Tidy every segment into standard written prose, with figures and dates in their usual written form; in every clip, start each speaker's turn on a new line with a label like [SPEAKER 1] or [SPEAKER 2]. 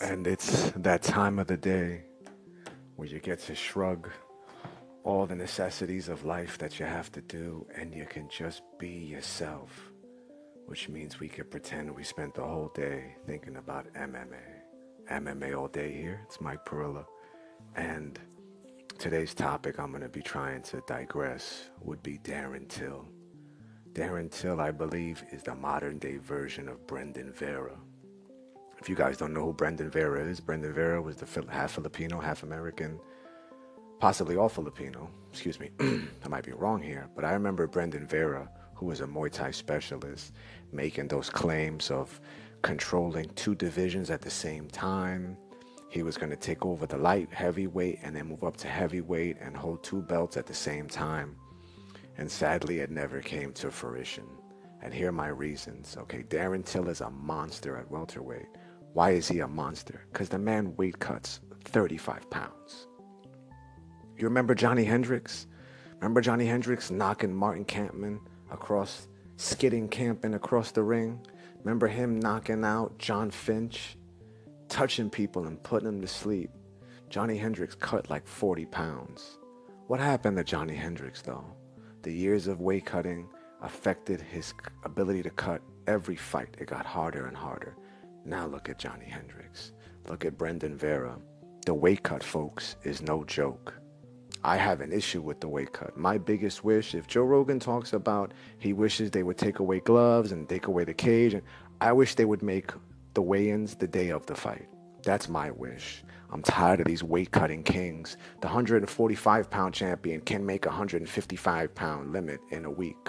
[SPEAKER 1] And it's that time of the day where you get to shrug all the necessities of life that you have to do and you can just be yourself, which means we could pretend we spent the whole day thinking about MMA. MMA all day here. It's Mike Perilla. And today's topic I'm going to be trying to digress would be Darren Till. Darren Till, I believe, is the modern day version of Brendan Vera. If you guys don't know who Brendan Vera is, Brendan Vera was the half Filipino, half American, possibly all Filipino. Excuse me, I might be wrong here, but I remember Brendan Vera, who was a Muay Thai specialist, making those claims of controlling two divisions at the same time. He was going to take over the light heavyweight and then move up to heavyweight and hold two belts at the same time. And sadly, it never came to fruition. And here are my reasons. Okay, Darren Till is a monster at welterweight. Why is he a monster? Because the man weight cuts 35 pounds. You remember Johnny Hendricks? Remember Johnny Hendricks knocking Martin Kampmann across, skidding Kampmann across the ring? Remember him knocking out John Finch, touching people and putting them to sleep? Johnny Hendricks cut like 40 pounds. What happened to Johnny Hendricks though? The years of weight cutting affected his ability to cut every fight. It got harder and harder. Now look at Johnny Hendricks. Look at Brendan Vera. The weight cut, folks, is no joke. I have an issue with the weight cut. My biggest wish, if Joe Rogan talks about he wishes they would take away gloves and take away the cage, and I wish they would make the weigh-ins the day of the fight. That's my wish. I'm tired of these weight cutting kings. The 145-pound champion can make a 155-pound limit in a week.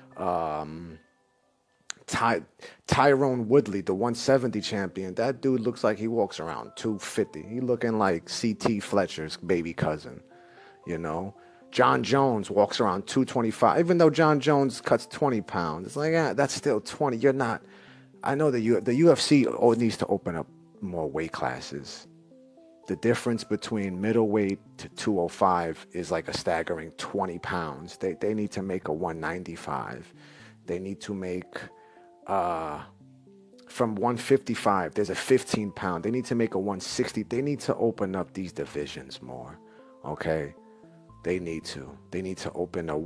[SPEAKER 1] Tyrone Woodley, the 170 champion, that dude looks like he walks around 250. He looking like C.T. Fletcher's baby cousin, you know. John Jones walks around 225, even though John Jones cuts 20 pounds. It's like, yeah, that's still 20. You're not. I know the UFC needs to open up more weight classes. The difference between middleweight to 205 is like a staggering 20 pounds. They need to make a 195. They need to make from 155, there's a 15 pound. They need to make a 160. They need to open up these divisions more. Okay? They need to. They need to open a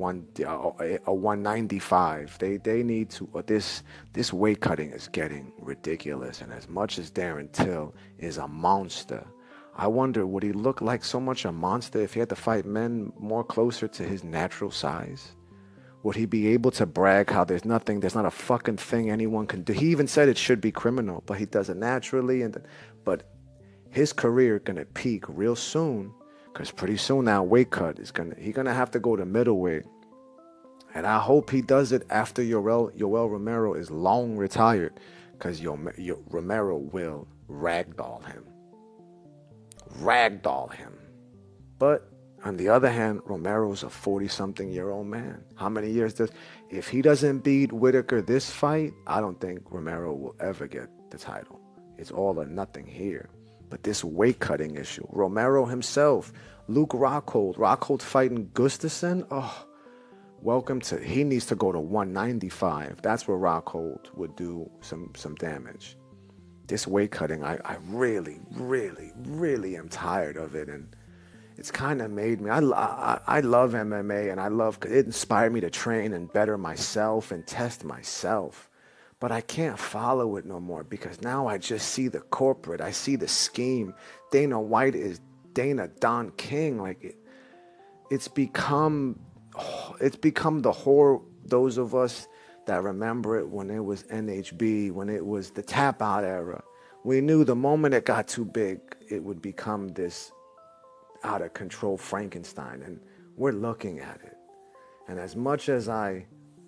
[SPEAKER 1] 195. They need to. This weight cutting is getting ridiculous. And as much as Darren Till is a monster, I wonder, would he look like so much a monster if he had to fight men more closer to his natural size? Would he be able to brag how there's not a fucking thing anyone can do? He even said it should be criminal, but he does it naturally. But his career gonna peak real soon, because pretty soon now weight cut is he's gonna have to go to middleweight, and I hope he does it after Yoel Romero is long retired, because Romero will ragdoll him. But on the other hand, Romero's a 40-something-year-old man. How many years if he doesn't beat Whitaker this fight, I don't think Romero will ever get the title. It's all or nothing here. But this weight cutting issue, Romero himself, Luke Rockhold fighting Gustafsson, he needs to go to 195. That's where Rockhold would do some damage. This weight cutting, I really, really, really am tired of it, and it's kind of made me. I love MMA, and it inspired me to train and better myself and test myself. But I can't follow it no more, because now I just see the corporate. I see the scheme. Dana White is Dana Don King. Like it's become the horror. Those of us that remember it when it was NHB, when it was the tap out era, we knew the moment it got too big, it would become this out of control Frankenstein, and we're looking at it. And as much as I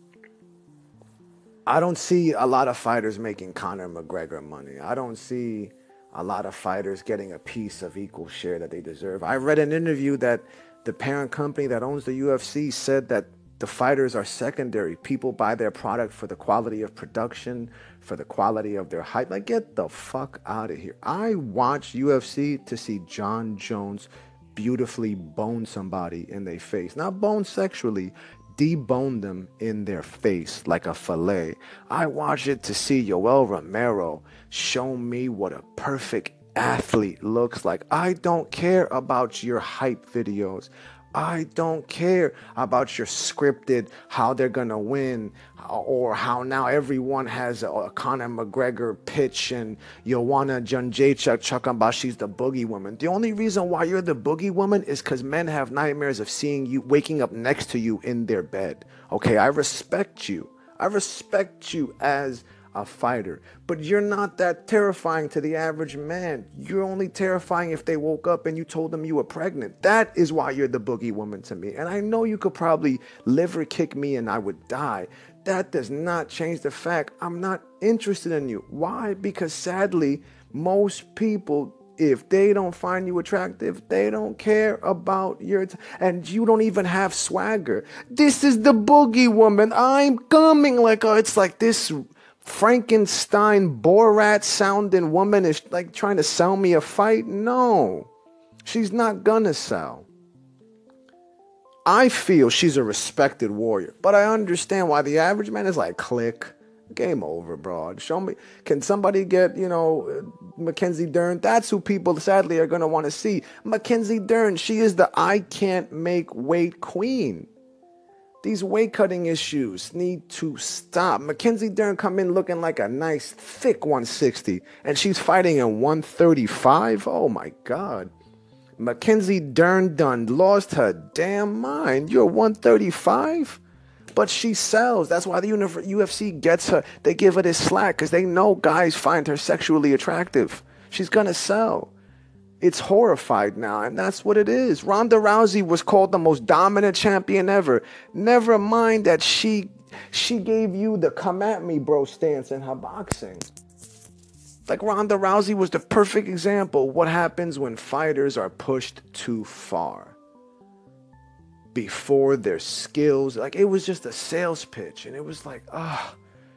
[SPEAKER 1] don't see a lot of fighters making Conor McGregor money. I don't see a lot of fighters getting a piece of equal share that they deserve. I read an interview that the parent company that owns the UFC said that the fighters are secondary. People buy their product for the quality of production, for the quality of their hype. Like, get the fuck out of here. I watch UFC to see John Jones beautifully bone somebody in their face. Not bone sexually, debone them in their face like a fillet. I watch it to see Yoel Romero show me what a perfect athlete looks like. I don't care about your hype videos. I don't care about your scripted, how they're going to win, or how now everyone has a Conor McGregor pitch and Joanna Jędrzejczyk talking about she's the boogie woman. The only reason why you're the boogie woman is because men have nightmares of seeing you, waking up next to you in their bed. Okay, I respect you. I respect you as a fighter, but you're not that terrifying to the average man. You're only terrifying if they woke up and you told them you were pregnant. That is why you're the boogie woman to me. And I know you could probably liver kick me and I would die. That does not change the fact I'm not interested in you. Why? Because sadly, most people, if they don't find you attractive, they don't care about and you don't even have swagger. This is the boogie woman. I'm coming. Like, oh, it's like this Frankenstein Borat sounding woman is like trying to sell me a fight. No, she's not gonna sell. I feel she's a respected warrior, but I understand why the average man is like, click, game over, bro. Show me, can somebody get, Mackenzie Dern? That's who people sadly are gonna want to see. Mackenzie Dern, she is the I can't make weight queen. These weight cutting issues need to stop. Mackenzie Dern come in looking like a nice thick 160 and she's fighting in 135. Oh my God. Mackenzie Dern done lost her damn mind. You're 135? But she sells. That's why the UFC gets her. They give her this slack because they know guys find her sexually attractive. She's going to sell. It's horrified now, and that's what it is. Ronda Rousey was called the most dominant champion ever. Never mind that she gave you the come at me bro stance in her boxing. Like, Ronda Rousey was the perfect example. What happens when fighters are pushed too far before their skills? Like, it was just a sales pitch, and it was like, I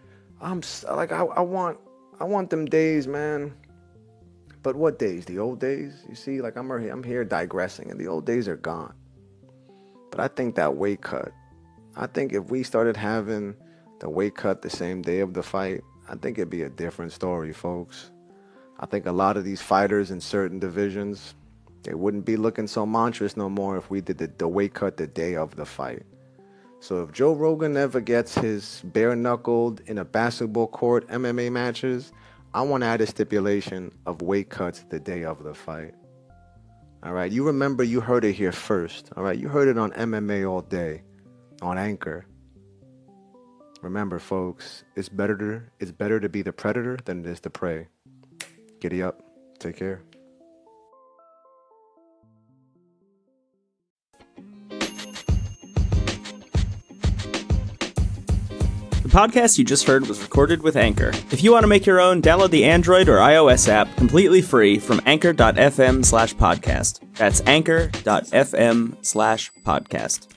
[SPEAKER 1] want them days, man. But what days? The old days? You see, like I'm here digressing, and the old days are gone. But I think that weight cut, I think if we started having the weight cut the same day of the fight, I think it'd be a different story, folks. I think a lot of these fighters in certain divisions, they wouldn't be looking so monstrous no more if we did the weight cut the day of the fight. So if Joe Rogan ever gets his bare-knuckled in a basketball court MMA matches, I want to add a stipulation of weight cuts the day of the fight. All right, you remember you heard it here first. All right, you heard it on MMA All Day, on Anchor. Remember, folks, it's better to be the predator than it is the prey. Giddy up. Take care.
[SPEAKER 2] The podcast you just heard was recorded with Anchor. If you want to make your own, download the Android or iOS app completely free from anchor.fm/podcast. That's anchor.fm/podcast.